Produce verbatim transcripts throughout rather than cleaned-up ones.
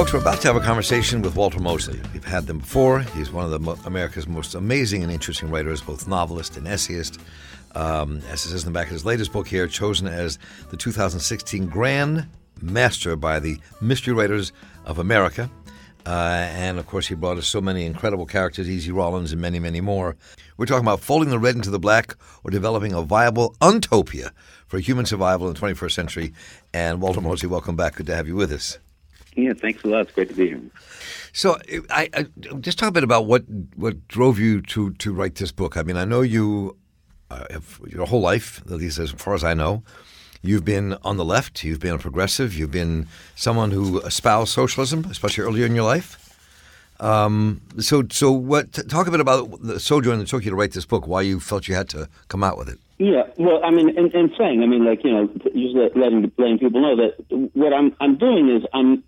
Folks, we're about to have a conversation with Walter Mosley. We've had them before. He's one of the mo- America's most amazing and interesting writers, both novelist and essayist. Um, as it says in the back of his latest book here, chosen as the two thousand sixteen Grand Master by the Mystery Writers of America. Uh, and, of course, he brought us so many incredible characters, E Z Rollins and many, many more. We're talking about folding the red into the black or developing a viable untopia for human survival in the twenty-first century. And Walter Mosley, welcome back. Good to have you with us. Yeah, thanks a lot. It's great to be here. So, I, I just talk a bit about what, what drove you to, to write this book. I mean, I know you, uh, have, your whole life, at least as far as I know, you've been on the left, you've been a progressive, you've been someone who espoused socialism, especially earlier in your life. Um, so, so what? Talk a bit about the sojourn that took you to write this book, why you felt you had to come out with it. Yeah, well, I mean, in, in saying, I mean, like, you know, just letting, letting people know that what I'm I'm doing is I'm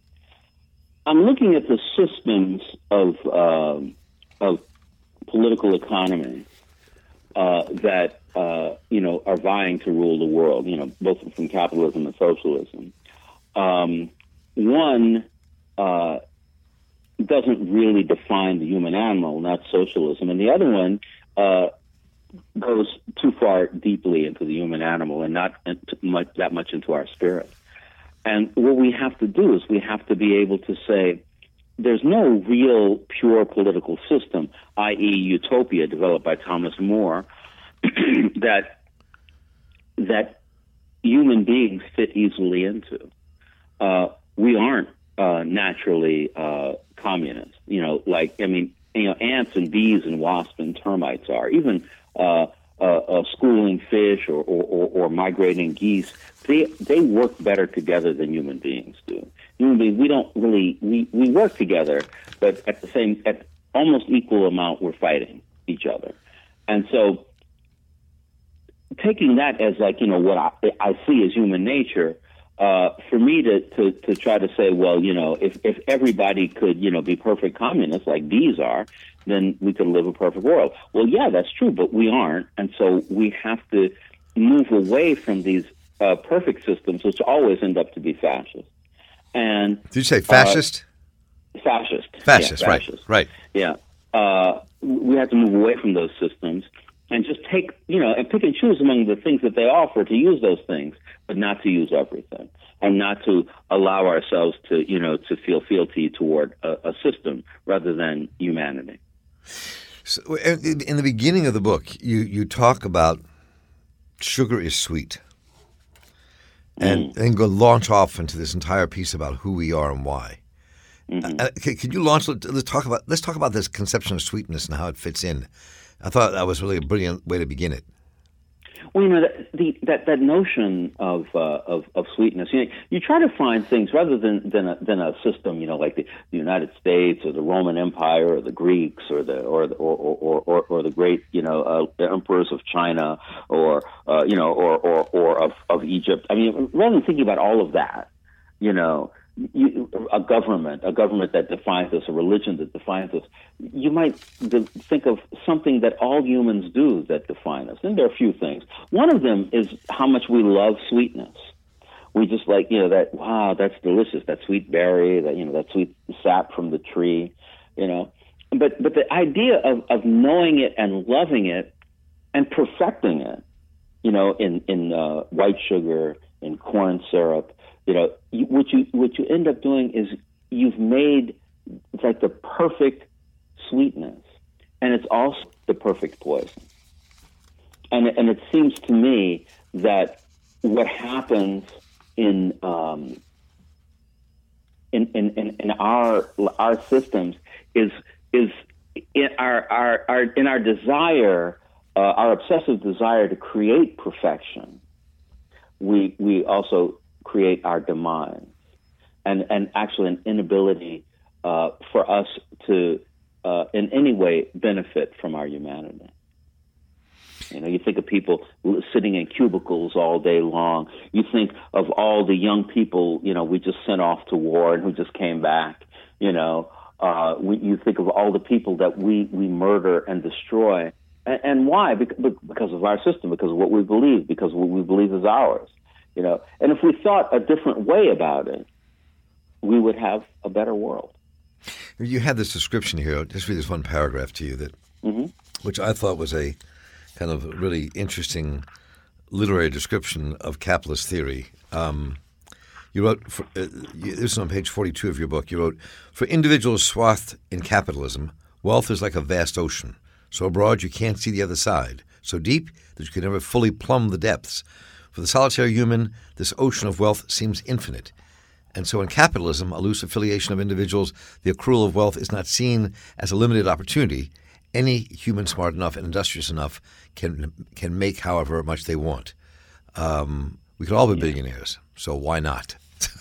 I'm looking at the systems of uh, of political economy uh, that uh, you know are vying to rule the world. You know, both from capitalism and socialism. Um, one uh, doesn't really define the human animal, not socialism, and the other one uh, goes too far deeply into the human animal and not much, that much into our spirit. And what we have to do is we have to be able to say there's no real pure political system, that is utopia developed by Thomas More, that that human beings fit easily into. Uh, we aren't uh, naturally uh, communist. You know, like, I mean, you know, ants and bees and wasps and termites are. Even uh, uh, uh, schooling fish or, or, or, or migrating geese, they they work better together than human beings do. Human beings, we don't really, we, we work together, but at the same, at almost equal amount, we're fighting each other. And so taking that as like, you know, what I, I see as human nature, uh, for me to, to, to try to say, well, you know, if, if everybody could, you know, be perfect communists like bees are, then we could live a perfect world. Well, yeah, that's true, but we aren't. And so we have to move away from these uh, perfect systems, which always end up to be fascist. And did you say fascist? Uh, fascist. Fascist, yeah, right, fascist. right. Yeah. Uh, we have to move away from those systems and just take, you know, and pick and choose among the things that they offer to use those things, but not to use everything, and not to allow ourselves to, you know, to feel fealty toward a, a system rather than humanity. So, in the beginning of the book, you, you talk about sugar is sweet. And then go launch off into this entire piece about who we are and why. Mm-hmm. Uh, could you launch? Let's talk about let's talk about this conception of sweetness and how it fits in. I thought that was really a brilliant way to begin it. Well, you know, that the, that, that notion of, uh, of of sweetness, you know, you try to find things rather than than a, than a system, you know, like the, the United States or the Roman Empire or the Greeks or the or the, or, or, or, or the great, you know, uh, the emperors of China or uh, you know or or, or of, of Egypt. I mean, rather than thinking about all of that, you know. You, a government, a government that defines us, a religion that defines us, you might de- think of something that all humans do that define us. And there are a few things. One of them is how much we love sweetness. We just like, you know, that, wow, that's delicious, that sweet berry, that, you know, that sweet sap from the tree, you know. But but the idea of, of knowing it and loving it and perfecting it, you know, in, in uh, white sugar, in corn syrup, you know, you, what you what you end up doing is you've made it's like the perfect sweetness, and it's also the perfect poison. And and it seems to me that what happens in um, in, in, in, in our our systems is is in our our, our in our desire, uh, our obsessive desire to create perfection. We we also create our demise, and and actually an inability uh, for us to uh, in any way benefit from our humanity. You know, you think of people sitting in cubicles all day long. You think of all the young people, you know, we just sent off to war and who just came back. You know, uh, we, you think of all the people that we, we murder and destroy. And, and why? Because, because of our system, because of what we believe, because what we believe is ours. You know, and if we thought a different way about it, we would have a better world. You had this description here. I'll just read this one paragraph to you, that, mm-hmm. which I thought was a kind of really interesting literary description of capitalist theory. Um, you wrote, for, uh, you, this is on page forty-two of your book, you wrote, "For individuals swathed in capitalism, wealth is like a vast ocean, so broad you can't see the other side, so deep that you can never fully plumb the depths. For the solitary human, this ocean of wealth seems infinite. And so in capitalism, a loose affiliation of individuals, the accrual of wealth is not seen as a limited opportunity. Any human smart enough and industrious enough can can make however much they want. Um, we could all be billionaires, so why not?"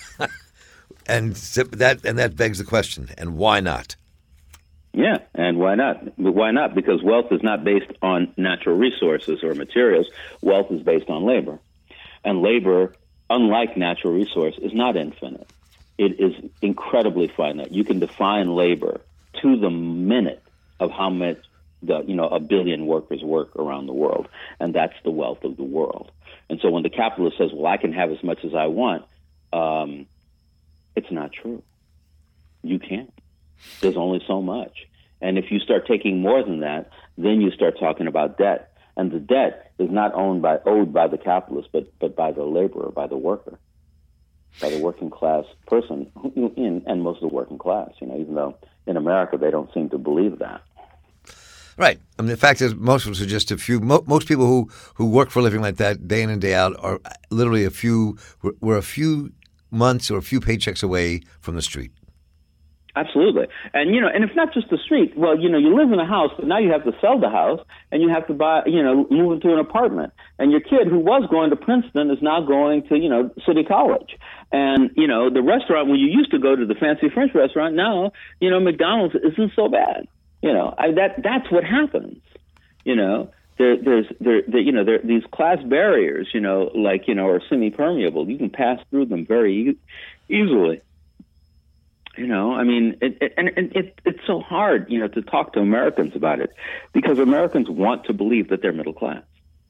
and that and that begs the question, and why not? Yeah, and why not? But why not? Because wealth is not based on natural resources or materials. Wealth is based on labor. And labor, unlike natural resource, is not infinite. It is incredibly finite. You can define labor to the minute of how much the you know a billion workers work around the world, and that's the wealth of the world. And so when the capitalist says, "Well, I can have as much as I want," um, it's not true. You can't. There's only so much. And if you start taking more than that, then you start talking about debt. And the debt is not owned by owed by the capitalist, but but by the laborer, by the worker, by the working class person, in, and most of the working class. You know, even though in America they don't seem to believe that. Right. I mean, the fact is, most of us are just a few. Mo- most people who, who work for a living like that, day in and day out, are literally a few. We're, we're a few months or a few paychecks away from the street. Absolutely. And, you know, and it's not just the street. Well, you know, you live in a house, but now you have to sell the house and you have to buy, you know, move into an apartment. And your kid who was going to Princeton is now going to, you know, City College. And, you know, the restaurant where you used to go to, the fancy French restaurant, now, you know, McDonald's isn't so bad. You know, I, that that's what happens. You know, there, there's, there, there, you know, there these class barriers, you know, like, you know, are semi-permeable. You can pass through them very e- easily. You know, I mean, it, it, and, and it, it's so hard, you know, to talk to Americans about it because Americans want to believe that they're middle class,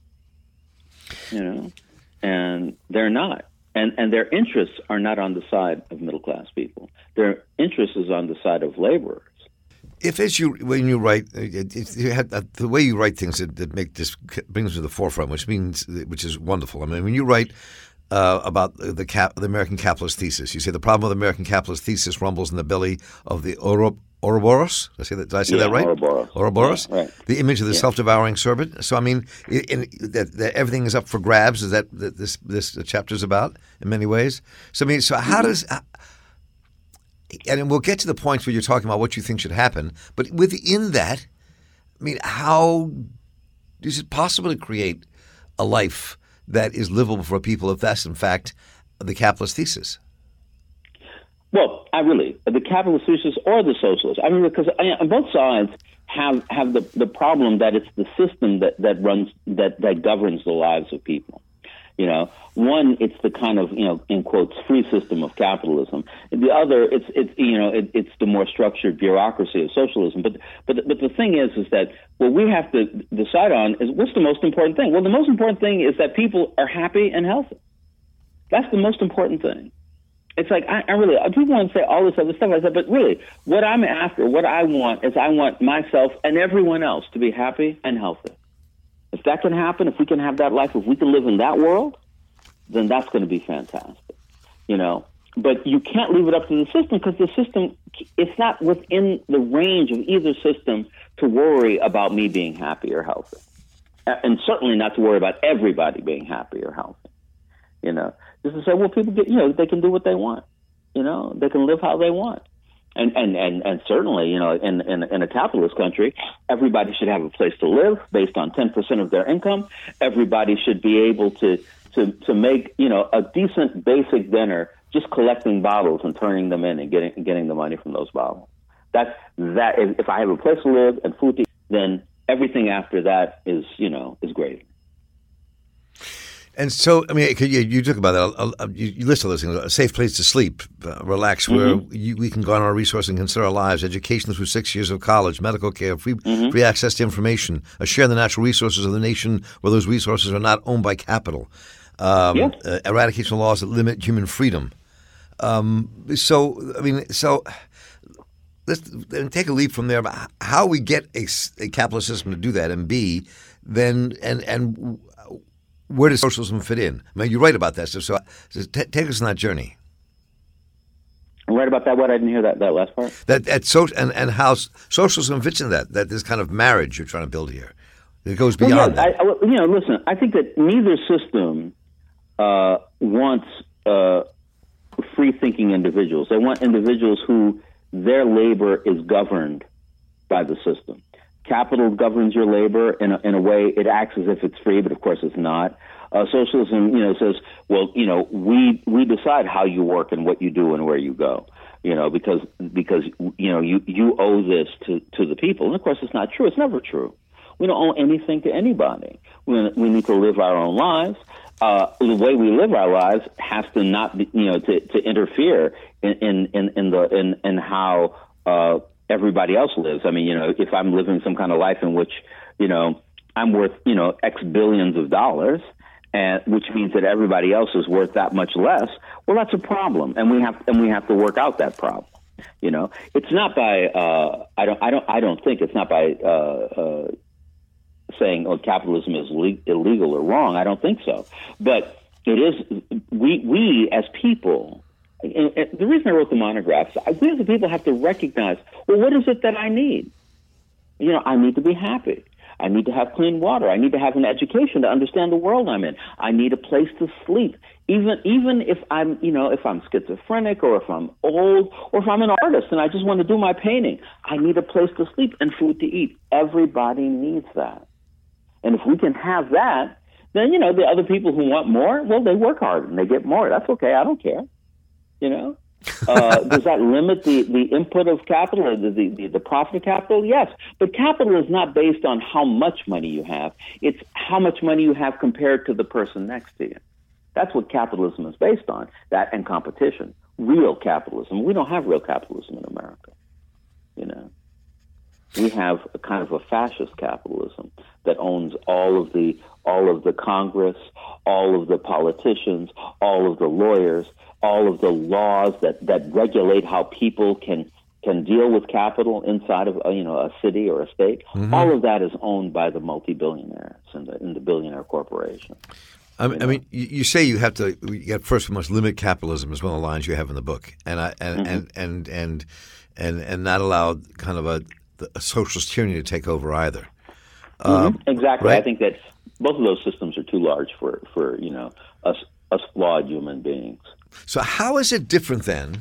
you know, and they're not. And and their interests are not on the side of middle class people. Their interest is on the side of laborers. If as you when you write, if you had, uh, the way you write things that, that make this brings to the forefront, which means which is wonderful. I mean, when you write uh, about the cap, the American capitalist thesis, you say the problem with the American capitalist thesis rumbles in the belly of the Oro, Ouroboros. Did I say that? Did I say yeah, that right? Ouroboros. Ouroboros. Yeah, right. The image of the yeah. self-devouring serpent. So I mean, in, in, that, that everything is up for grabs. Is that, that this this chapter is about in many ways? So I mean, so how mm-hmm. does and we'll get to the points where you're talking about what you think should happen. But within that, I mean, how is it possible to create a life that is livable for people if that's, in fact, the capitalist thesis? Well, I really, the capitalist thesis or the socialist. I mean, because on both sides have have the, the problem that it's the system that, that runs, that, that governs the lives of people. You know, one, it's the kind of, you know, in quotes, free system of capitalism. The other, it's, it's you know, it, it's the more structured bureaucracy of socialism. But, but, but the thing is, is that what we have to decide on is what's the most important thing? Well, the most important thing is that people are happy and healthy. That's the most important thing. It's like, I, I really, people want to say all this other stuff. I said, but really, what I'm after, what I want is I want myself and everyone else to be happy and healthy. If that can happen, if we can have that life, if we can live in that world, then that's going to be fantastic, you know. But you can't leave it up to the system because the system, it's not within the range of either system to worry about me being happy or healthy. And certainly not to worry about everybody being happy or healthy, you know. Just to say, well, people get, you know, they can do what they want, you know, they can live how they want. And, and, and, and certainly, you know, in, in, in a capitalist country, everybody should have a place to live based on ten percent of their income. Everybody should be able to, to, to make, you know, a decent basic dinner just collecting bottles and turning them in and getting, getting the money from those bottles. That's, that, if I have a place to live and food to eat, then everything after that is, you know, is great. And so, I mean, you, you talk about that. You, you list all those things: a safe place to sleep, uh, relax, where mm-hmm. you, we can garner our resources and consider our lives, education through six years of college, medical care, free, mm-hmm. free access to information, a share in the natural resources of the nation where those resources are not owned by capital, um, yeah. uh, eradication of laws that limit human freedom. Um, so, I mean, so let's then take a leap from there. About how we get a, a capitalist system to do that, and B, then and and where does socialism fit in? I mean, you're right about that. So, so, so t- take us on that journey. Right about that. What I didn't hear that that last part. That that so and and how socialism fits in that. That this kind of marriage you're trying to build here. It goes beyond well, yeah, that. I, I, you know, listen. I think that neither system uh, wants uh, free-thinking individuals. They want individuals who their labor is governed by the system. Capital governs your labor in a, in a way. It acts as if it's free, but of course it's not. Uh, socialism, you know, says, well, you know, we we decide how you work and what you do and where you go, you know, because because you know you you owe this to to the people. And of course, it's not true. It's never true. We don't owe anything to anybody. We we need to live our own lives. Uh, the way we live our lives has to not be, you know, to, to interfere in in in, in the in in how uh, everybody else lives. I mean, you know, if I'm living some kind of life in which, you know, I'm worth, you know, X billions of dollars, and which means that everybody else is worth that much less, well, that's a problem, and we have and we have to work out that problem. You know, it's not by uh, I don't I don't I don't think it's not by uh, uh, saying oh capitalism is le- illegal or wrong. I don't think so, but it is. We we as people. And the reason I wrote the monographs, we as a people have to recognize, well, what is it that I need? You know, I need to be happy. I need to have clean water. I need to have an education to understand the world I'm in. I need a place to sleep. Even even if I'm, you know, if I'm schizophrenic or if I'm old or if I'm an artist and I just want to do my painting, I need a place to sleep and food to eat. Everybody needs that. And if we can have that, then, you know, the other people who want more, well, they work hard and they get more. That's okay. I don't care. You know? uh, does that limit the, the input of capital or the, the, the profit of capital? Yes. But capital is not based on how much money you have. It's how much money you have compared to the person next to you. That's what capitalism is based on, that and competition. Real capitalism. We don't have real capitalism in America. You know? We have a kind of a fascist capitalism that owns all of the all of the Congress, all of the politicians, all of the lawyers, all of the laws that, that regulate how people can can deal with capital inside of you know a city or a state. Mm-hmm. All of that is owned by the multi-billionaires and the, and the billionaire corporations. I mean, I mean, you say you have to. You got first we must limit capitalism is one of the lines you have in the book, and I, and, mm-hmm. and, and and and and not allow kind of a, a socialist tyranny to take over either. Mm-hmm. Um, exactly. right? I think that both of those systems are too large for, for you know us us flawed human beings. So how is it different then?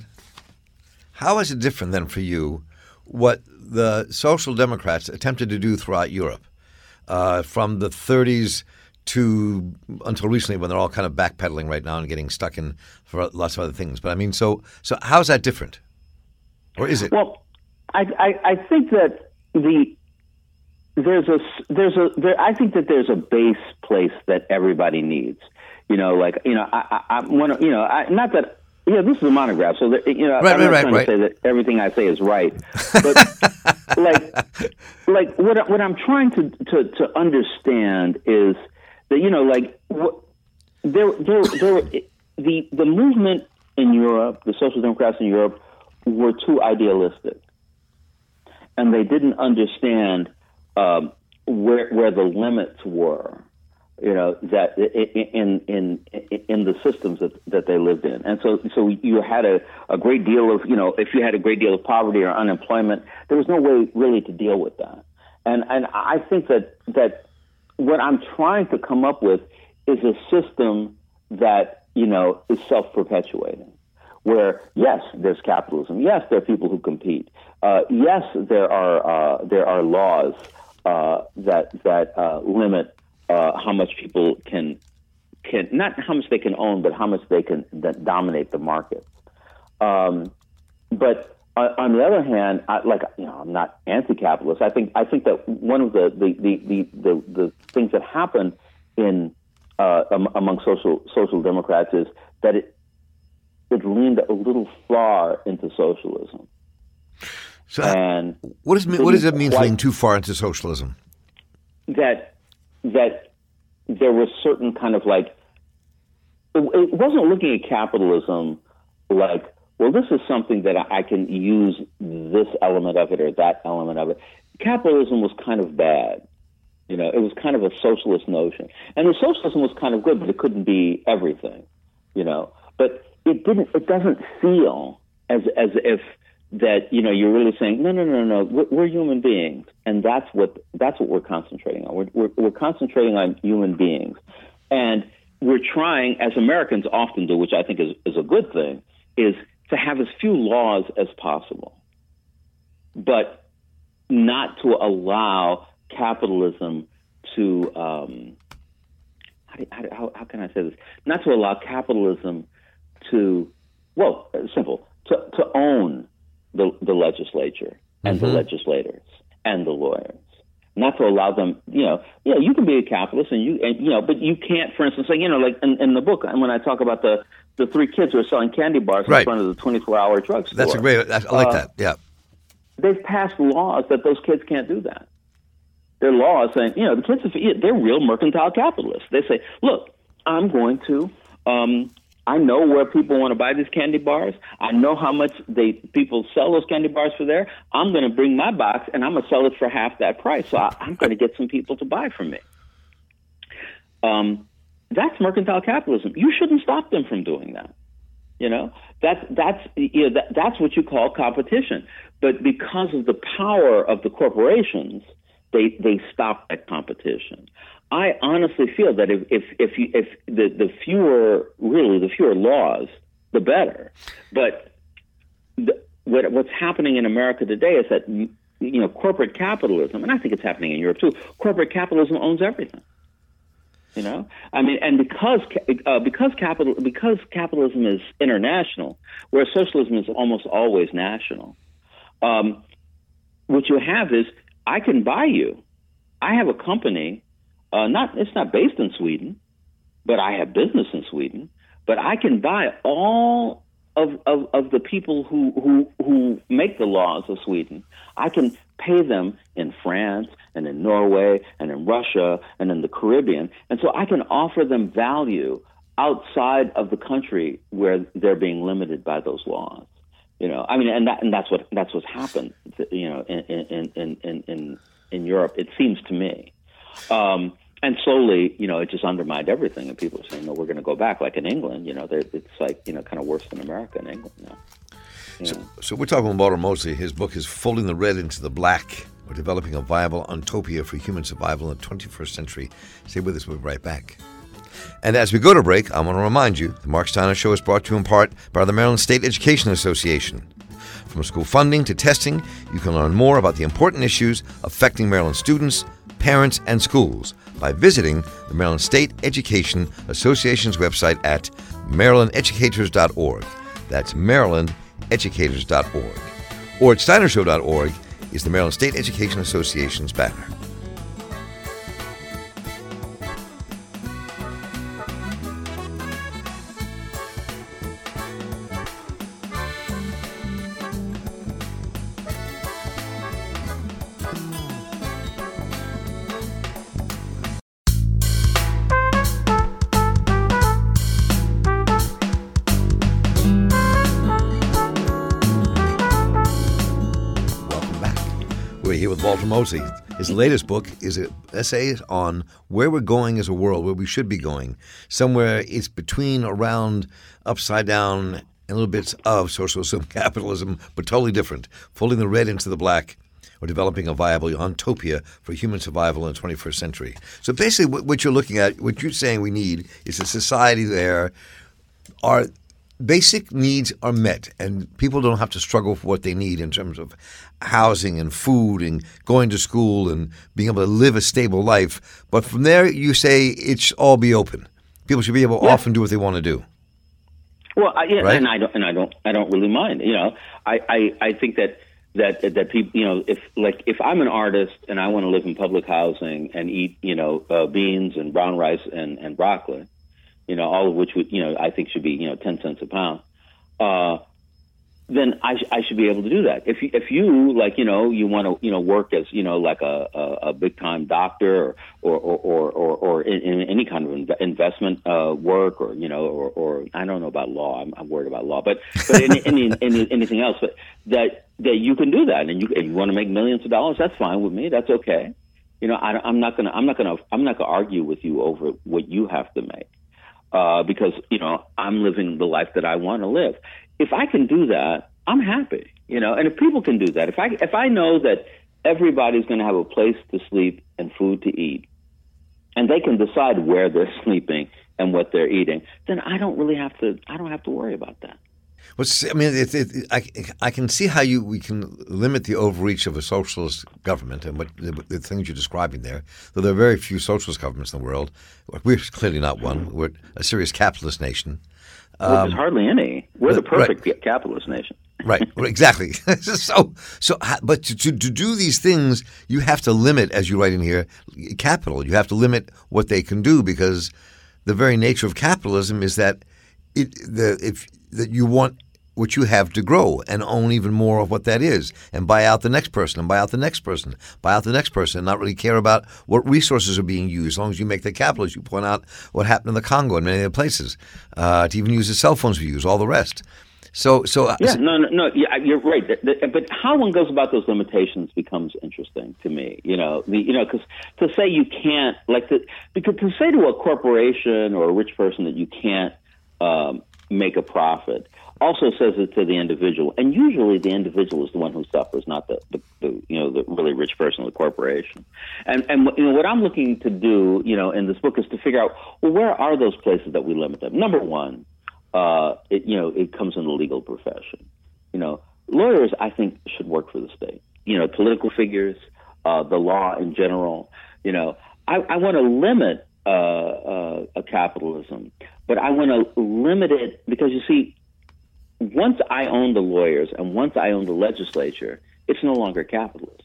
How is it different then for you what the Social Democrats attempted to do throughout Europe uh, from the thirties to until recently, when they're all kind of backpedaling right now and getting stuck in for lots of other things? But I mean, so so how is that different, or is it? Well, I I, I think that the there's a there's a there, I think that there's a base place that everybody needs. You know, like, you know, I, I, I want to, you know, I, not that, you know, this is a monograph, so, that, you know, right, I'm not right, trying right. to say that everything I say is right. But, like, like what, what I'm trying to, to, to understand is that, you know, like, what, there, there, there, the, the movement in Europe, the Social Democrats in Europe, were too idealistic. And they didn't understand um, where, where the limits were. You know, that in in in the systems that, that they lived in, and so so you had a, a great deal of, you know, if you had a great deal of poverty or unemployment, there was no way really to deal with that. And and I think that that what I'm trying to come up with is a system that, you know, is self-perpetuating, where yes, there's capitalism, yes, there are people who compete, uh, yes, there are uh, there are laws uh, that that uh, limit. Uh, how much people can can not how much they can own, but how much they can that dominate the market. Um, but uh, on the other hand, I, like you know, I'm not anti-capitalist. I think I think that one of the the the the, the, the things that happened in uh, among social social democrats is that it it leaned a little far into socialism. So, and what does what does it mean to lean too far into socialism? That. that there was certain kind of like, it, it wasn't looking at capitalism like, well, this is something that I can use this element of it or that element of it. Capitalism was kind of bad. You know, it was kind of a socialist notion. And the socialism was kind of good, but it couldn't be everything, you know. But it didn't, it doesn't feel as as if that, you know, you're really saying, no, no, no, no, we're, we're human beings. And that's what that's what we're concentrating on. We're, we're, we're concentrating on human beings. And we're trying, as Americans often do, which I think is, is a good thing, is to have as few laws as possible, but not to allow capitalism to, um, how, do, how, how can I say this? Not to allow capitalism to, well, simple, to, to own the, the legislature and mm-hmm. the legislators and the lawyers. Not to allow them, you know, yeah, you can be a capitalist and you, and, you know, but you can't, for instance, like, you know, like in, in the book, and when I talk about the, the three kids who are selling candy bars right. in front of the twenty-four hour drugstore. That's a great, I like uh, that, yeah. They've passed laws that those kids can't do that. There are laws saying, you know, the kids, they're real mercantile capitalists. They say, look, I'm going to, um, I know where people want to buy these candy bars. I know how much they people sell those candy bars for there. I'm going to bring my box, and I'm going to sell it for half that price. So I, I'm going to get some people to buy from me. Um, that's mercantile capitalism. You shouldn't stop them from doing that. You know, that's that's you know, that, that's what you call competition. But because of the power of the corporations, they they stop that competition. I honestly feel that if if if, you, if the the fewer really the fewer laws, the better. But the, what what's happening in America today is that, you know, corporate capitalism, and I think it's happening in Europe too. Corporate capitalism owns everything. You know, I mean, and because uh, because capital because capitalism is international, whereas socialism is almost always national. Um, what you have is, I can buy you. I have a company. Uh, not it's not based in Sweden, but I have business in Sweden. But I can buy all of, of, of the people who, who who make the laws of Sweden. I can pay them in France and in Norway and in Russia and in the Caribbean, and so I can offer them value outside of the country where they're being limited by those laws. You know, I mean, and that and that's what that's what's happened. You know, in in in in in, in Europe, it seems to me. Um, and slowly, you know, it just undermined everything. And people are saying, no, we're going to go back. Like in England, you know, it's like, you know, kind of worse than America in England now. So, so we're talking about Walter Mosley. His book is Folding the Red into the Black, or Developing a Viable Utopia for Human Survival in the twenty-first century. Stay with us. We'll be right back. And as we go to break, I want to remind you, the Mark Steiner Show is brought to you in part by the Maryland State Education Association. From school funding to testing, you can learn more about the important issues affecting Maryland students, parents, and schools by visiting the Maryland State Education Association's website at maryland educators dot org. That's maryland educators dot org. Or at steiner show dot org is the Maryland State Education Association's banner. Here with Walter Mosley. His latest book is an essay on where we're going as a world, where we should be going. Somewhere it's between, around, upside down, and little bits of socialism, capitalism, but totally different. Folding the red into the black, or developing a viable utopia for human survival in the twenty-first century. So basically what you're looking at, what you're saying we need is a society there our basic needs are met and people don't have to struggle for what they need in terms of housing and food and going to school and being able to live a stable life. But from there, you say it should all be open. People should be able to yeah. often do what they want to do. Well, I, yeah, right? and I don't, and I don't, I don't really mind. You know, I, I, I think that that that people, you know, if like if I'm an artist and I want to live in public housing and eat, you know, uh, beans and brown rice and, and broccoli, you know, all of which would, you know, I think should be, you know, ten cents a pound. Uh, then I, sh- I should be able to do that. If you, if you like, you know, you want to, you know, work as, you know, like a, a, a big time doctor or, or, or, or, or in, in any kind of inv- investment uh, work or, you know, or, or I don't know about law. I'm, I'm worried about law, but, but any, any, any, anything else, but that, that you can do that. And you, if you want to make millions of dollars, that's fine with me. That's okay. You know, I, I'm not going to, I'm not going to, I'm not going to argue with you over what you have to make. Uh, because, you know, I'm living the life that I want to live. If I can do that, I'm happy, you know, and if people can do that, if I, if I know that everybody's going to have a place to sleep and food to eat, and they can decide where they're sleeping and what they're eating, then I don't really have to, I don't have to worry about that. Well, I mean, it, it, I, I can see how you we can limit the overreach of a socialist government and what the, the things you're describing there. Though there are very few socialist governments in the world, we're clearly not one. We're a serious capitalist nation. Um, well, there's hardly any. We're the perfect right. capitalist nation. Right, exactly. so, so, but to, to to do these things, you have to limit, as you write in here, capital. You have to limit what they can do because the very nature of capitalism is that it the if that you want what you have to grow and own even more of what that is and buy out the next person and buy out the next person, buy out the next person and not really care about what resources are being used as long as you make the capital, as you point out what happened in the Congo and many other places, uh, to even use the cell phones we use, all the rest. So, so yeah, no, no, no, yeah, you're right. But how one goes about those limitations becomes interesting to me. You know, the, you know, because to say you can't, like, the, because to say to a corporation or a rich person that you can't um, make a profit also says it to the individual, and usually the individual is the one who suffers, not the, the, the you know the really rich person or the corporation. And and you know what I'm looking to do, you know, in this book is to figure out, well, where are those places that we limit them? Number one, uh, it you know it comes in the legal profession. You know, lawyers I think should work for the state. You know, political figures, uh, the law in general. You know, I, I want to limit uh, uh, a capitalism, but I want to limit it because you see, once I own the lawyers and once I own the legislature, it's no longer capitalism.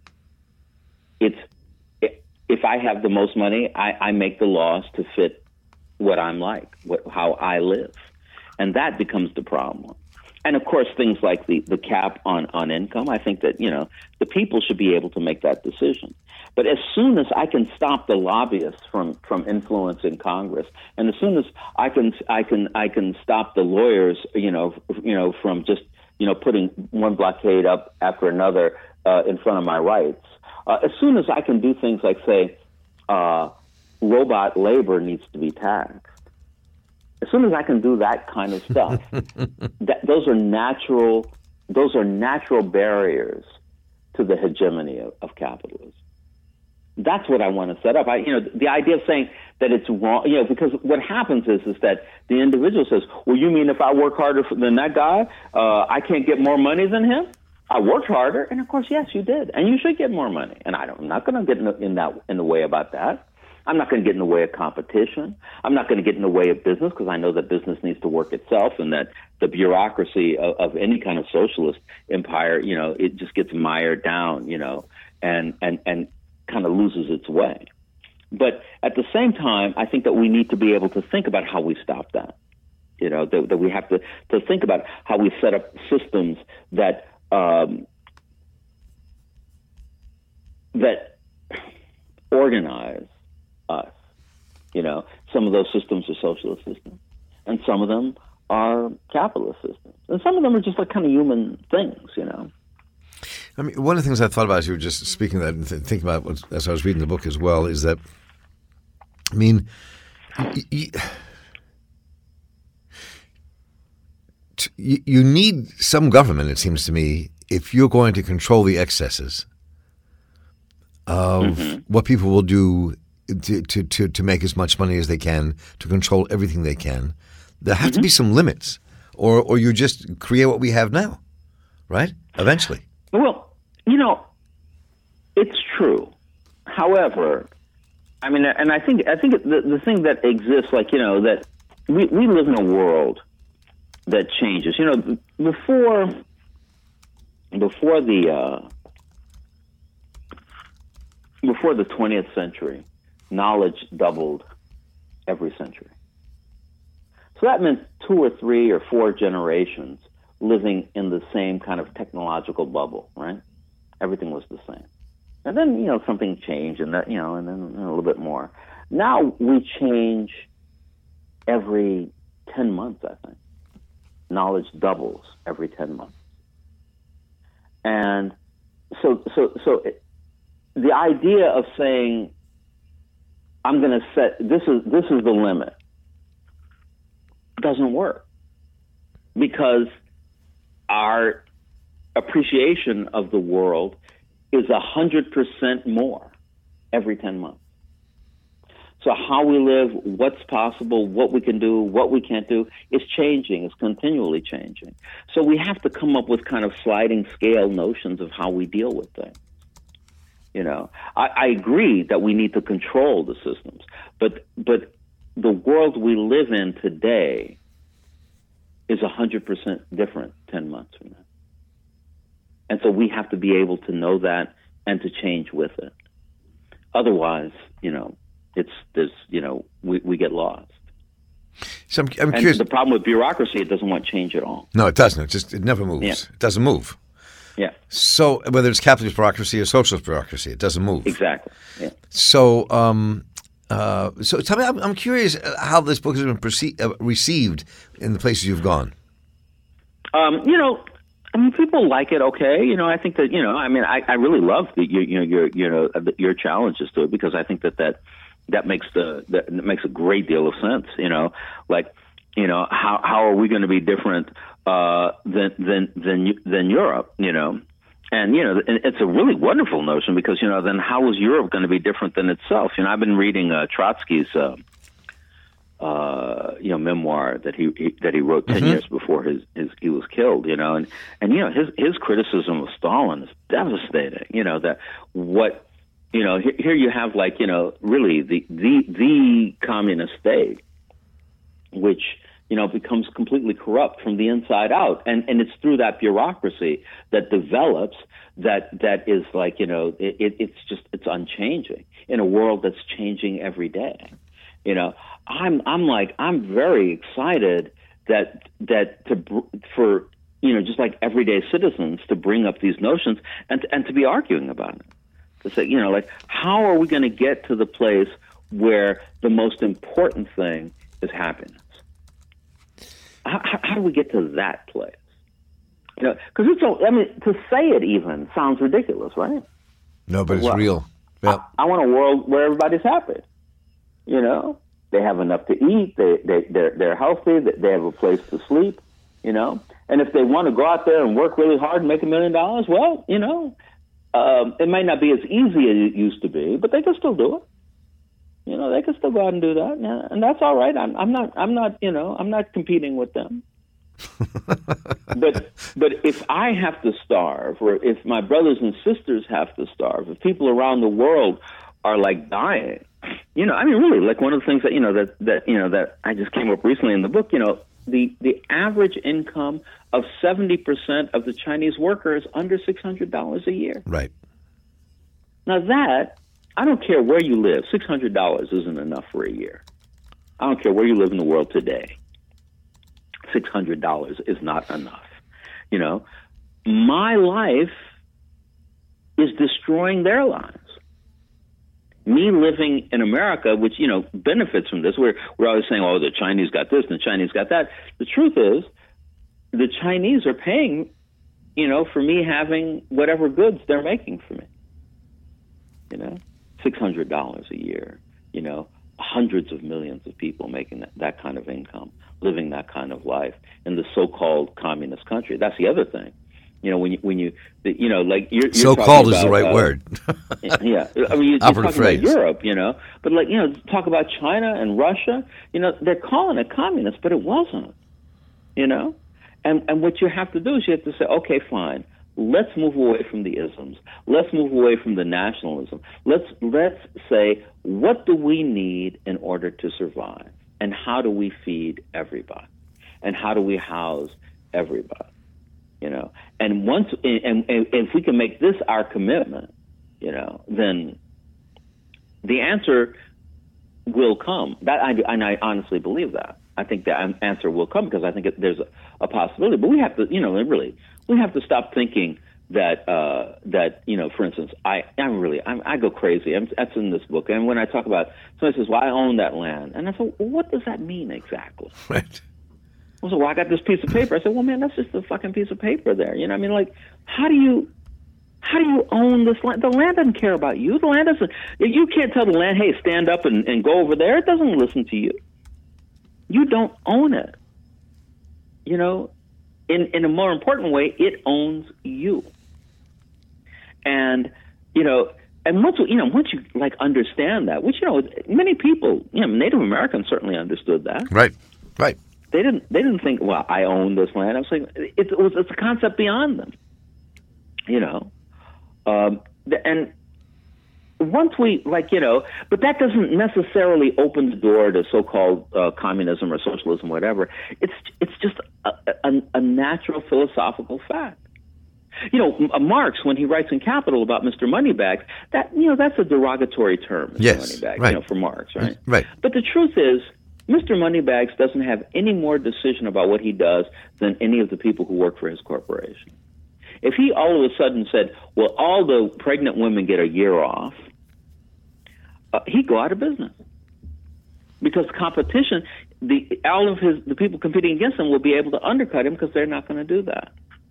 It's if I have the most money, I, I make the laws to fit what I'm like, what, how I live, and that becomes the problem. And of course, things like the, the cap on, on income, I think that, you know, the people should be able to make that decision. But as soon as I can stop the lobbyists from, from influencing Congress, and as soon as I can I can I can stop the lawyers, you know, you know, from just, you know, putting one blockade up after another uh, in front of my rights, uh, as soon as I can do things like say, uh, robot labor needs to be taxed. As soon as I can do that kind of stuff, that, those are natural. Those are natural barriers to the hegemony of, of capitalism. That's what I want to set up. I, you know, the idea of saying that it's wrong, you know, because what happens is is that the individual says, "Well, you mean if I work harder than that guy, uh, I can't get more money than him? I worked harder, and of course, yes, you did, and you should get more money. And I don't, I'm not going to get in, the, in that in the way about that. I'm not going to get in the way of competition. I'm not going to get in the way of business because I know that business needs to work itself, and that the bureaucracy of, of any kind of socialist empire, you know, it just gets mired down, you know, and and and kind of loses its way. But at the same time, I think that we need to be able to think about how we stop that. You know, that, that we have to, to think about how we set up systems that um, that organize us. You know, some of those systems are socialist systems, and some of them are capitalist systems, and some of them are just like kind of human things. You know. I mean, one of the things I thought about as you were just speaking of that and th- thinking about it as I was reading the book as well is that, I mean, y- y- t- you need some government, it seems to me, if you're going to control the excesses of mm-hmm. what people will do to, to, to, to make as much money as they can, to control everything they can. There have mm-hmm. to be some limits, or, or you just create what we have now, right? Eventually. Well, you know, it's true. However, I mean, and I think I think the the thing that exists, like, you know, that we, we live in a world that changes. You know, before before the uh, before the twentieth century, knowledge doubled every century. So that meant two or three or four generations living in the same kind of technological bubble, right? Everything was the same. And then, you know, something changed, and that, you know, and then a little bit more. Now we change every ten months, I think. Knowledge doubles every ten months. And so, so, so it, the idea of saying, I'm going to set, this is, this is the limit, doesn't work. Because our appreciation of the world is one hundred percent more every ten months. So how we live, what's possible, what we can do, what we can't do, is changing, it's continually changing. So we have to come up with kind of sliding scale notions of how we deal with things. You know, I, I agree that we need to control the systems, but but the world we live in today is one hundred percent different ten months from now. And so we have to be able to know that and to change with it. Otherwise, you know, it's there's you know we, we get lost. So I'm, I'm and curious. The problem with bureaucracy, it doesn't want change at all. No, it doesn't. It just it never moves. Yeah. It doesn't move. Yeah. So whether it's capitalist bureaucracy or socialist bureaucracy, it doesn't move. Exactly. Yeah. So, um, uh, so tell me, I'm, I'm curious how this book has been perce- uh, received in the places you've gone. Um, you know, I mean, people like it. Okay, you know, I think that you know, I mean, I, I really love the you, you know your you know your challenges to it, because I think that that that makes the that makes a great deal of sense. You know, like you know how how are we going to be different uh, than than than than Europe? You know, and you know and it's a really wonderful notion, because you know then how is Europe going to be different than itself? You know, I've been reading uh, Trotsky's. Uh, Uh, you know, memoir that he, he that he wrote ten mm-hmm. years before his, his he was killed. You know, and and you know his his criticism of Stalin is devastating. You know that what you know here, here you have like you know really the the the communist state, which you know becomes completely corrupt from the inside out, and and it's through that bureaucracy that develops that that is like you know it, it, it's just it's unchanging in a world that's changing every day. You know, I'm I'm like I'm very excited that that to for you know just like everyday citizens to bring up these notions and to, and to be arguing about it. To say you know like how are we going to get to the place where the most important thing is happiness? How, how do we get to that place? You know, because it's so, I mean to say it even sounds ridiculous, right? No, but it's well, real. Yep. I, I want a world where everybody's happy. You know, they have enough to eat. They they they're, they're healthy. They have a place to sleep. You know, and if they want to go out there and work really hard and make a million dollars, well, you know, um, it might not be as easy as it used to be, but they can still do it. You know, they can still go out and do that, yeah, and that's all right. I'm I'm not I'm not you know I'm not competing with them. but but if I have to starve, or if my brothers and sisters have to starve, if people around the world are like dying. You know, I mean, really, like one of the things that, you know, that, that, you know, that I just came up recently in the book, you know, the, the average income of seventy percent of the Chinese worker is under six hundred dollars a year. Right. Now that, I don't care where you live, six hundred dollars isn't enough for a year. I don't care where you live in the world today. six hundred dollars is not enough. You know, my life is destroying their lives. Me living in America, which, you know, benefits from this, we're, we're always saying, oh, the Chinese got this and the Chinese got that. The truth is, the Chinese are paying, you know, for me having whatever goods they're making for me. You know, six hundred dollars a year, you know, hundreds of millions of people making that, that kind of income, living that kind of life in the so-called communist country. That's the other thing. You know, when you, when you, you know, like you're, you're so-called is about, the right uh, word. yeah, I mean, you're, you're talking phrase. about Europe, you know, but like you know, talk about China and Russia. You know, they're calling it communist, but it wasn't. You know, and and what you have to do is you have to say, okay, fine, let's move away from the isms. Let's move away from the nationalism. Let's let's say, what do we need in order to survive, and how do we feed everybody, and how do we house everybody. You know, and once, and, and if we can make this our commitment, you know, then the answer will come. That I, and I honestly believe that. I think the answer will come because I think it, there's a, a possibility. But we have to, you know, really, we have to stop thinking that uh, that you know, for instance, I I'm really I'm, I go crazy. I'm, that's in this book. And when I talk about, somebody says, "Well, I own that land," and I said, well, "What does that mean exactly?" Right. I said, "Well, I got this piece of paper." I said, "Well, man, that's just a fucking piece of paper there." You know, what I mean, like, how do you how do you own this land? The land doesn't care about you. The land doesn't. You can't tell the land, "Hey, stand up and, and go over there." It doesn't listen to you. You don't own it. You know, in in a more important way, it owns you. And you know, and once you know, once you like understand that, which you know, many people, you know, Native Americans certainly understood that. Right, right. They didn't. They didn't think, "Well, I own this land." I was like, it, it was. It's a concept beyond them. You know, um, and once we like, you know, but that doesn't necessarily open the door to so-called uh, communism or socialism, whatever. It's it's just a, a, a natural philosophical fact. You know, Marx, when he writes in Capital about Mister Moneybags, that you know that's a derogatory term, Mister Yes, Moneybags, right. you know, for Marx, right? Right. But the truth is, Mister Moneybags doesn't have any more decision about what he does than any of the people who work for his corporation. If he all of a sudden said, "Well, all the pregnant women get a year off," uh, he'd go out of business because competition, the all of his the people competing against him will be able to undercut him because they're not going to do that.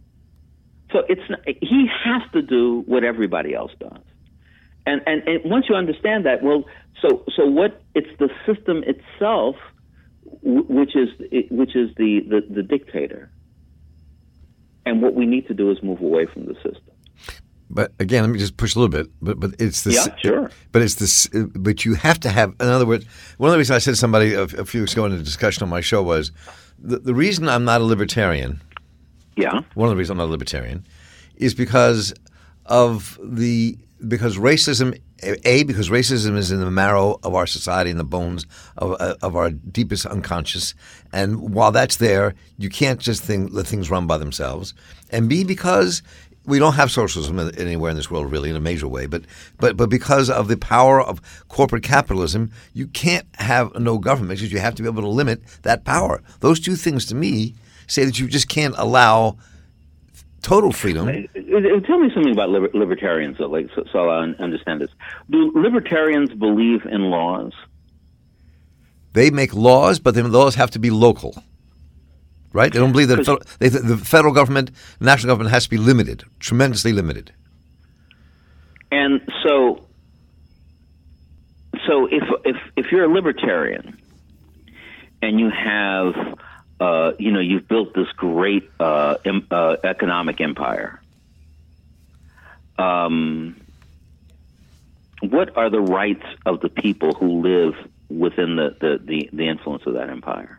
So it's not, he has to do what everybody else does, and, and and once you understand that, well, so so what? It's the system itself, which is which is the, the, the dictator, and what we need to do is move away from the system. But again, let me just push a little bit. But but it's this. Yeah, sure. But it's this. But you have to have. In other words, one of the reasons I said to somebody a, a few weeks ago in a discussion on my show was the, the reason I'm not a libertarian. Yeah. One of the reasons I'm not a libertarian is because of the because racism. A, because racism is in the marrow of our society, in the bones of of our deepest unconscious, and while that's there, you can't just think, let things run by themselves. And B, because we don't have socialism anywhere in this world really in a major way, but but but because of the power of corporate capitalism, you can't have no government because you have to be able to limit that power. Those two things to me say that you just can't allow total freedom. Tell me something about liber- libertarians, though, like, so, so I understand this. Do libertarians believe in laws? They make laws, but the laws have to be local, right? They don't believe that federal, they, the federal government, the national government has to be limited, tremendously limited. And so, so if if if you're a libertarian and you have Uh, you know, you've built this great uh, em- uh, economic empire. Um, what are the rights of the people who live within the, the, the, the influence of that empire?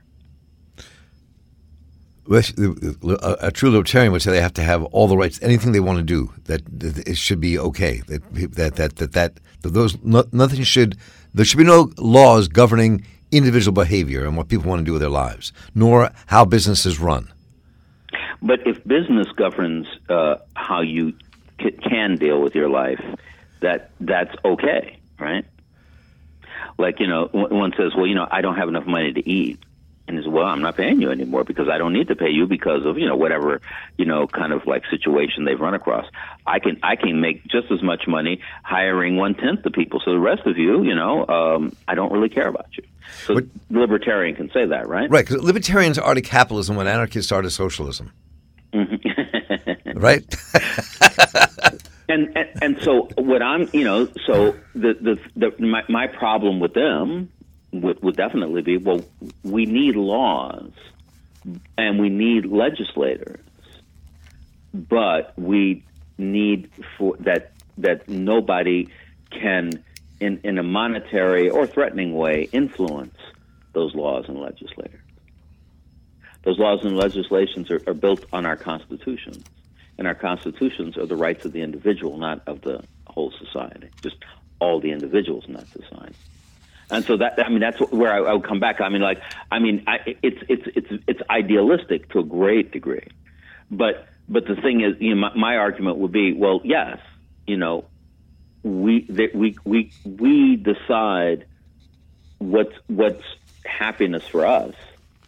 A, a true libertarian would say they have to have all the rights, anything they want to do, that, that it should be okay. That that that that, that, that those no, nothing should there should be no laws governing individual behavior and what people want to do with their lives, nor how businesses run. But if business governs uh, how you c- can deal with your life, that that's okay, right? Like, you know, one says, well, you know, I don't have enough money to eat. And he says, well, I'm not paying you anymore because I don't need to pay you because of, you know, whatever, you know, kind of like situation they've run across. I can I can make just as much money hiring one-tenth the people. So the rest of you, you know, um, I don't really care about you. So but, libertarian can say that, right? Right, because libertarians started capitalism when anarchists started socialism. Mm-hmm. Right? and, and and so what I'm, you know, so the the, the my, my problem with them would, would definitely be, well, we need laws and we need legislators, but we need for that that nobody can in, in a monetary or threatening way influence those laws and legislators. Those laws and legislations are, are built on our constitutions, and our constitutions are the rights of the individual, not of the whole society, just all the individuals in that society. And so that, I mean, that's where I, I would come back. I mean, like, I mean, I, it's it's it's it's idealistic to a great degree, but but the thing is, you know, my, my argument would be, well, yes, you know, we that we we we decide what's what's happiness for us,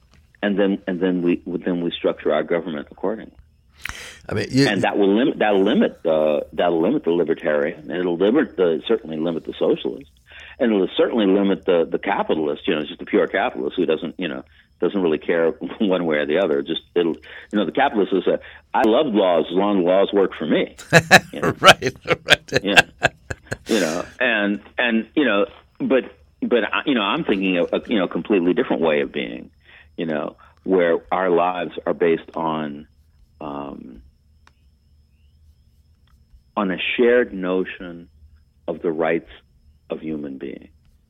and then and then we then we structure our government accordingly. I mean, you, and that will limit that'll limit uh, that'll limit the libertarian, and it'll limit the certainly limit the socialist, and it'll certainly limit the the capitalist. You know, just the pure capitalist who doesn't you know doesn't really care one way or the other. Just it'll you know the capitalist is a I love laws as long as laws work for me. You know? right, right. Yeah, you know, and and you know, but but you know, I'm thinking of a you know completely different way of being. You know, where our lives are based on. Um, on a shared notion of the rights of human beings.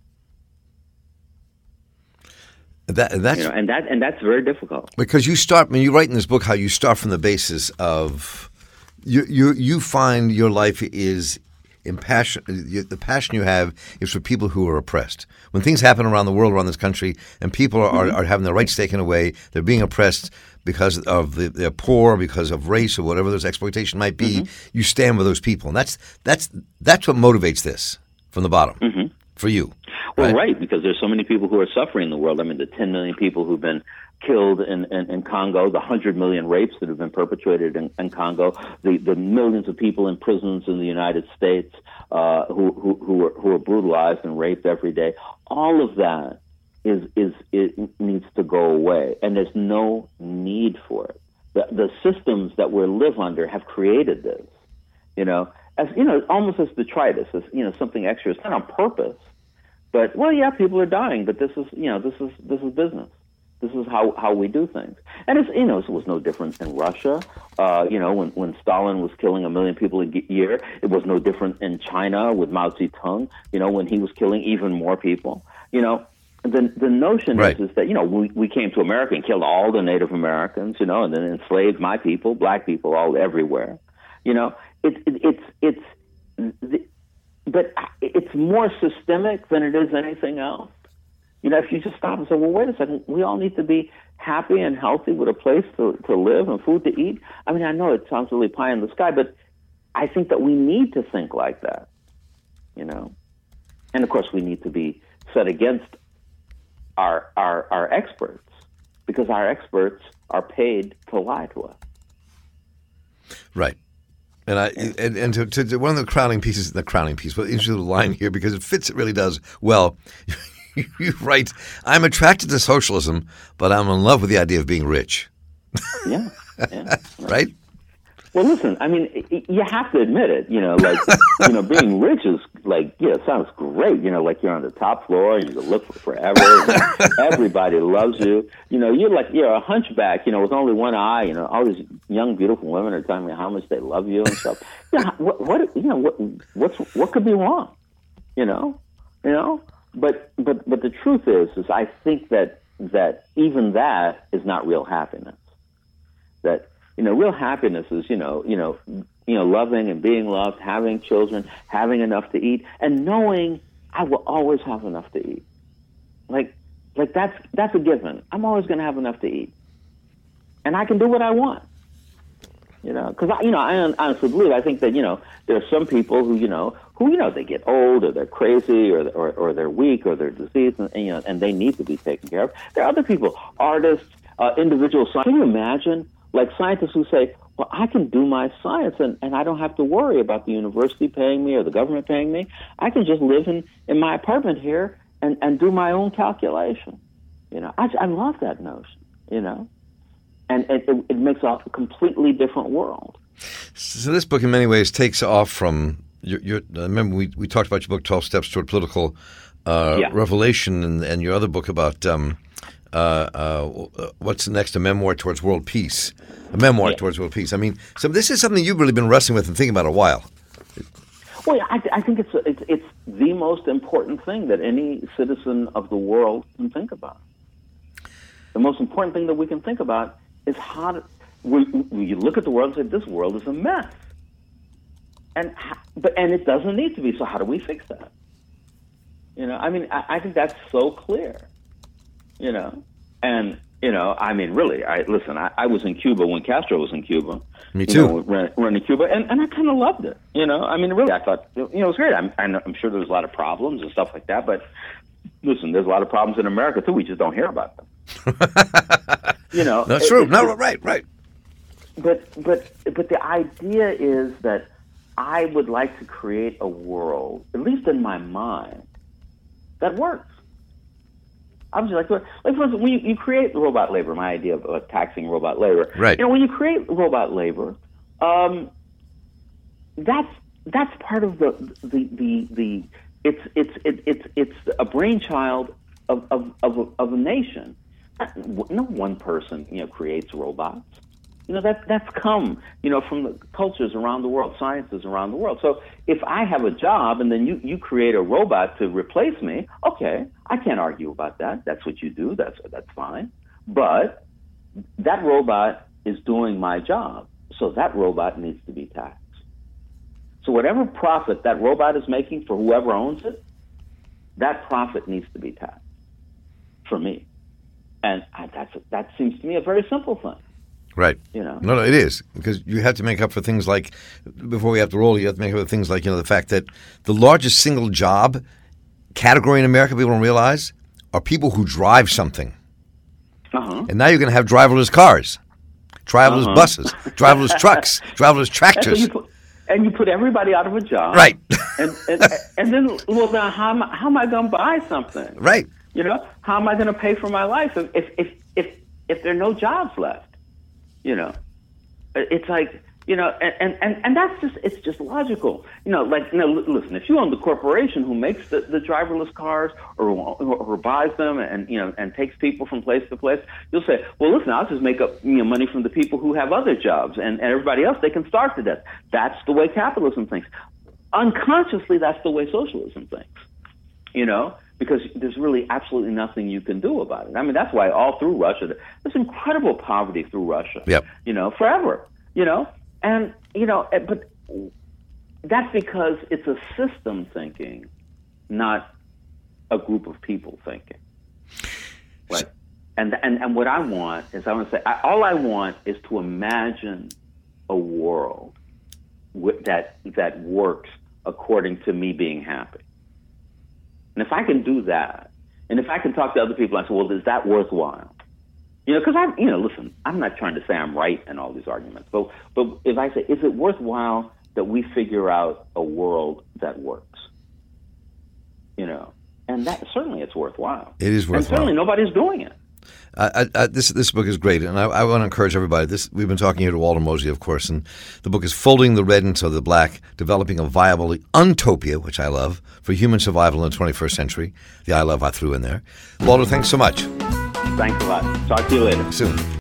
That, that's, you know, and that and that's very difficult. Because you start, when you write in this book how you start from the basis of, you you, you find your life is impassion, the passion you have is for people who are oppressed. When things happen around the world, around this country, and people are, mm-hmm. are, are having their rights taken away, they're being oppressed because of the, they're poor, because of race or whatever those exploitation might be, mm-hmm. you stand with those people. And that's that's that's what motivates this from the bottom mm-hmm. for you. Well, right? right, because there's so many people who are suffering in the world. I mean, the ten million people who've been killed in, in, in Congo, the one hundred million rapes that have been perpetrated in, in Congo, the, the millions of people in prisons in the United States uh, who, who, who, are, who are brutalized and raped every day. All of that is is it needs to go away, and there's no need for it. The the systems that we live under have created this, you know, as you know, almost as detritus, as you know, something extra. It's not on purpose, but well, yeah, people are dying, but this is you know, this is this is business. This is how, how we do things, and it's you know, it was no different in Russia. Uh, you know, when when Stalin was killing a million people a year, it was no different in China with Mao Zedong. You know, when he was killing even more people. You know. The the notion right. is, is that, you know, we, we came to America and killed all the Native Americans, you know, and then enslaved my people, black people, all everywhere. You know, it, it, it's, it's, but it's more systemic than it is anything else. You know, if you just stop and say, well, wait a second, we all need to be happy and healthy with a place to, to live and food to eat. I mean, I know it sounds really pie in the sky, but I think that we need to think like that, you know. And, of course, we need to be set against Our, our our experts, because our experts are paid to lie to us. Right. And I and, and to, to, to one of the crowning pieces, the crowning piece, but interesting line here because it fits, it really does well. You write, I'm attracted to socialism, but I'm in love with the idea of being rich. Yeah. yeah. Right? Well, listen, I mean, you have to admit it, you know, like, you know, being rich is like, yeah, it sounds great, you know, like you're on the top floor and you can live for forever. And everybody loves you. You know, you're like, you're a hunchback, you know, with only one eye, you know, all these young, beautiful women are telling me how much they love you and stuff. Yeah, what, what, you know, what, what's, what could be wrong? You know, you know, but, but, but the truth is, is I think that, that even that is not real happiness. That, you know, real happiness is, you know, you know, you know, loving and being loved, having children, having enough to eat, and knowing I will always have enough to eat. Like, like that's that's a given. I'm always going to have enough to eat, and I can do what I want. You know, because I, you know, I honestly believe I think that you know there are some people who you know who you know they get old or they're crazy or or, or they're weak or they're diseased and, and you know and they need to be taken care of. There are other people, artists, uh, individual scientists. Can you imagine? Like scientists who say, well, I can do my science and, and I don't have to worry about the university paying me or the government paying me. I can just live in, in my apartment here and, and do my own calculation. You know, I, I love that notion, you know, and it, it, it makes a completely different world. So this book in many ways takes off from, your, your, remember we, we talked about your book, twelve Steps Toward Political uh, yeah. Revelation, and, and your other book about um, uh, uh, what's next, a memoir towards world peace. A memoir yeah. towards world peace. I mean, so this is something you've really been wrestling with and thinking about a while. Well, I, I think it's, it's it's the most important thing that any citizen of the world can think about. The most important thing that we can think about is how to, we, we you look at the world and say, this world is a mess. And but and it doesn't need to be, so how do we fix that? You know, I mean, I, I think that's so clear. You know, and you know, I mean, really, I listen. I, I was in Cuba when Castro was in Cuba. Me too. You know, run, running Cuba, and, and I kind of loved it. You know, I mean, really, I thought you know it was great. I'm I'm sure there was a lot of problems and stuff like that, but listen, there's a lot of problems in America too. We just don't hear about them. You know, That's true. No, right, right. But but but the idea is that I would like to create a world, at least in my mind, that works. I'm just like, like for instance, when you, you create robot labor, my idea of uh, taxing robot labor, right? You know, when you create robot labor, um, that's that's part of the the the, the it's it's it, it's it's a brainchild of of of a, of a nation. No one person, you know, creates robots. You know, that that's come, you know, from the cultures around the world, sciences around the world. So if I have a job and then you, you create a robot to replace me, okay, I can't argue about that. That's what you do. That's that's fine. But that robot is doing my job, so that robot needs to be taxed. So whatever profit that robot is making for whoever owns it, that profit needs to be taxed for me. And I, that's that seems to me a very simple thing. Right. You know. No, no, it is, because you have to make up for things like, before we have to roll, you have to make up for things like, you know, the fact that the largest single job category in America, people don't realize, are people who drive something. Uh-huh. And now you're going to have driverless cars, driverless uh-huh. buses, driverless trucks, driverless tractors. And you, put, and you put everybody out of a job. Right. and, and and then, well, now how am I, how am I going to buy something? Right. You know, how am I going to pay for my life if if if if, if there are no jobs left? You know, it's like, you know, and, and, and that's just, it's just logical. You know, like, you know, listen, if you own the corporation who makes the, the driverless cars or, or, or buys them and, you know, and takes people from place to place, you'll say, well, listen, I'll just make up, you know, money from the people who have other jobs, and, and everybody else, they can starve to death. That's the way capitalism thinks. Unconsciously, that's the way socialism thinks, you know? Because there's really absolutely nothing you can do about it. I mean, that's why all through Russia, there's incredible poverty through Russia, yep. you know, forever, you know? And, you know, but that's because it's a system thinking, not a group of people thinking. Right? And, and, and what I want is, I want to say, I, all I want is to imagine a world w- that that works according to me being happy. And if I can do that, and if I can talk to other people and say, well, is that worthwhile? You know, because I'm, you know, listen, I'm not trying to say I'm right in all these arguments, but but if I say, is it worthwhile that we figure out a world that works? You know, and that certainly it's worthwhile. It is worthwhile. And certainly nobody's doing it. I, I, this this book is great, and I, I want to encourage everybody. This we've been talking here to Walter Mosley, of course, and the book is Folding the Red into the Black, Developing a Viable Untopia, which I love, for human survival in the twenty-first century. The I love I threw in there. Walter, thanks so much. Thanks a lot. Talk to you later. Soon.